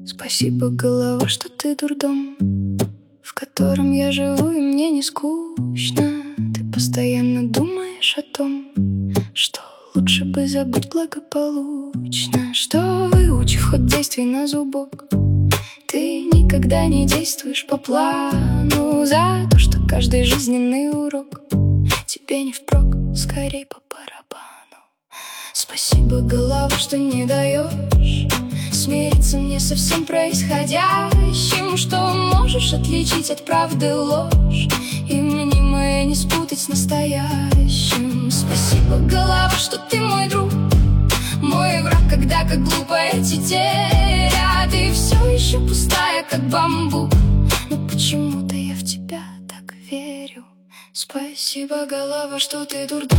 Спасибо, голова, что ты дурдом, в котором я живу, и мне не скучно. Ты постоянно думаешь о том, что лучше бы забыть благополучно, что выучив хоть действий на зубок, ты никогда не действуешь по плану. За то, что каждый жизненный урок тебе не впрок, скорей по барабану. Спасибо, голова, что не даешь смириться мне со всем происходящим, что можешь отличить от правды ложь и мнимое не спутать с настоящим. Спасибо, голова, что ты мой друг, мой враг, когда как глупая тетеря. Ты все еще пустая, как бамбук, но почему-то я в тебя так верю. Спасибо, голова, что ты дурдом.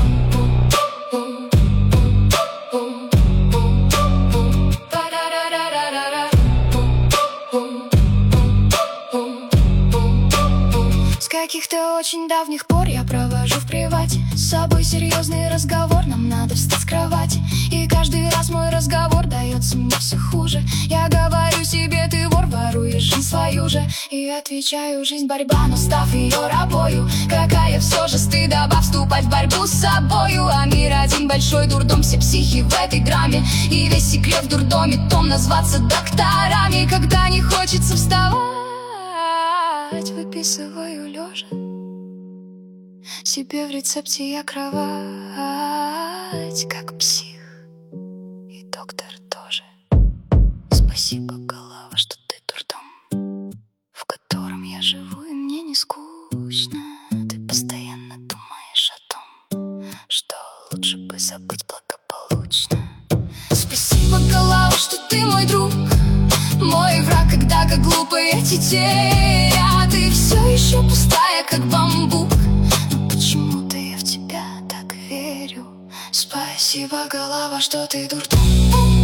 С каких-то очень давних пор я провожу в привате с собой серьезный разговор. Нам надо встать с кровати, и каждый раз мой разговор дается мне все хуже. Я говорю себе: ты вор, воруешь жизнь свою же. И отвечаю: жизнь борьба, но став ее рабою, какая все же стыдоба вступать в борьбу с собою. А мир один большой дурдом, все психи в этой драме, и весь секрет в дурдоме том назваться докторами. Когда не хочется вставать, выписываю лежа себе в рецепте я кровать, как псих, и доктор тоже. Спасибо, голова, что ты дурдом, в котором я живу, и мне не скучно. Ты постоянно думаешь о том, что лучше бы забыть благополучно. Спасибо, голова, что ты мой друг, мой враг, когда как глупая тетеря. Ты все еще пустая, как бамбук, но почему-то я в тебя так верю. Спасибо, голова, что ты дурдом.